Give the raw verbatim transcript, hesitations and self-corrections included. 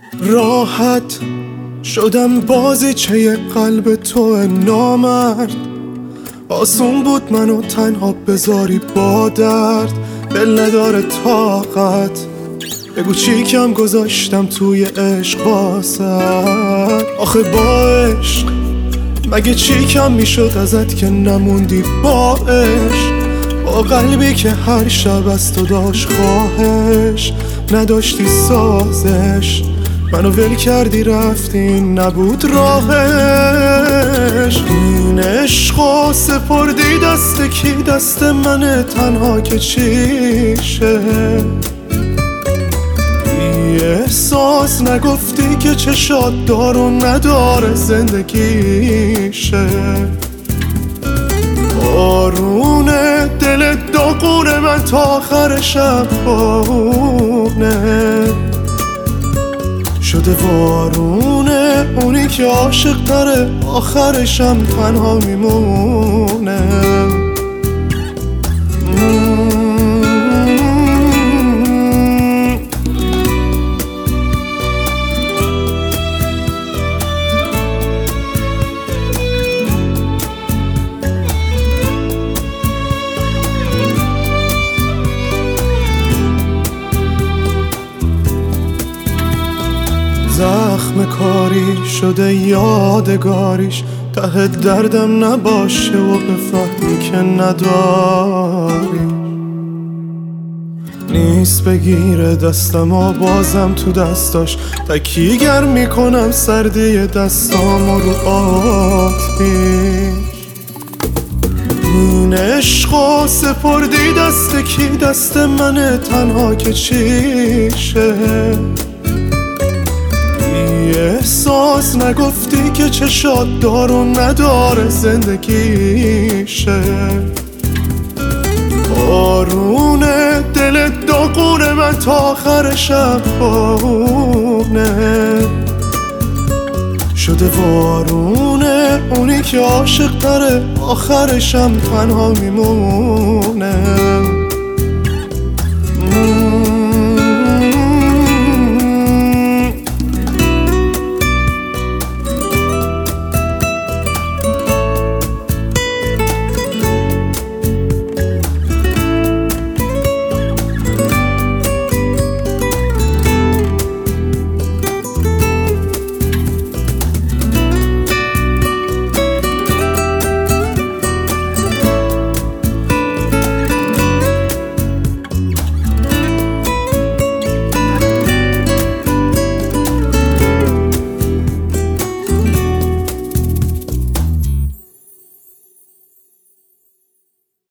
راحت شدم بازیچه قلب تو نامرد. آسون بود منو تنها بذاری با درد، دل نداره طاقت. بگو چی کم گذاشتم توی عشق واسد. آخه با عشق مگه چی کم میشد ازت که نموندی با عشق. با قلبی که هر شب از تو داشت خواهش، نداشتی سازش، منو ول کردی رفتی نبود راهش. این عشقو سپردی دست کی؟ دست من تنها که چیشه. بی احساس نگفتی که چشات دار و نداره زندگیشه. بارونه دل داغونه من تا آخر شب بارونه شده. وارونه اونی که عاشق تره آخرشم تنها میمونه. زخم کاری شده یادگاریش، ته دردم نباشه و بفهمی که نداری. نیست بگیره دستم و بازم تو دستاش تکیگر میکنم سردی دستام و رو آتیش. این عشقو سپردی دست کی؟ دست من تنها که چیشه. احساس نگفتی که چشات دار و نداره زندگیشه. بارونه دل داغونه من تا آخر شب بارونه شده. وارونه اونی که عاشق تره آخرشم تنها میمونه.